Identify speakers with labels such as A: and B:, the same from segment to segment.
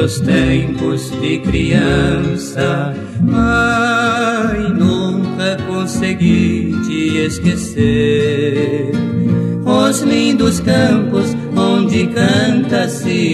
A: teus tempos de criança. Ai, nunca consegui te esquecer. Os lindos campos onde canta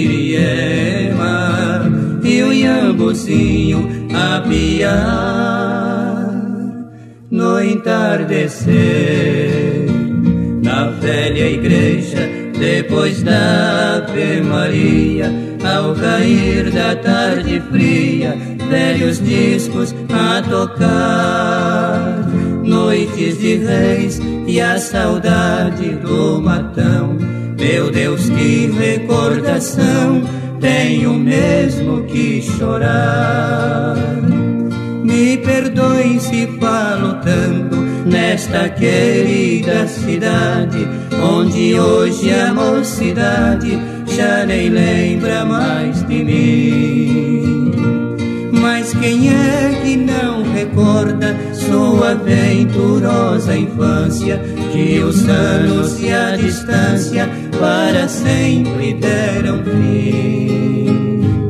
A: Siriema e o iambuzinho a piar no entardecer. Na velha igreja, depois da Ave Maria, ao cair da tarde fria, velhos discos a tocar. Noites de reis e a saudade do matão. Meu Deus, que recordação, tenho mesmo que chorar. Me perdoem se falo tanto nesta querida cidade, onde hoje a mocidade já nem lembra mais de mim. Mas quem é que não recorda sua venturosa infância, que os anos e a distância para sempre deram fim?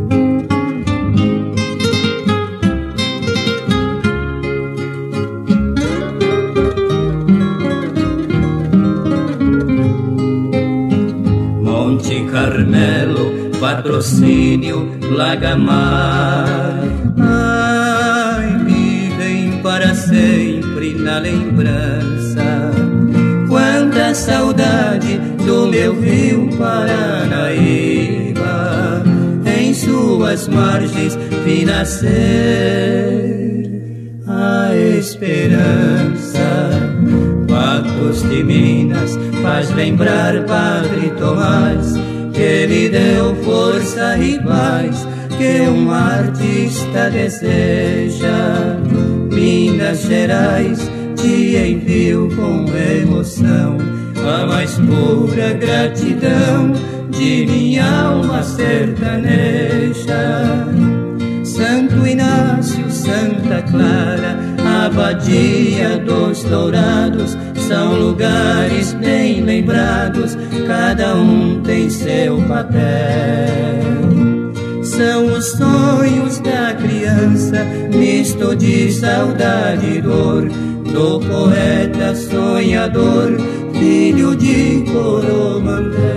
A: Monte Carmelo, Patrocínio, Lagamar, ai, vivem para sempre na lembrança. Quanta saudade do meu rio Paranaíba, em suas margens vi nascer a esperança. Patos de Minas faz lembrar Padre Tomás, que lhe deu força e paz que um artista deseja. Minas Gerais te envio com emoção a mais pura gratidão de minha alma sertaneja. Santo Inácio, Santa Clara, Abadia dos Dourados, são lugares bem lembrados, cada um tem seu papel. São os sonhos da criança, misto de saudade e dor, do poeta sonhador, filho de Coromandel.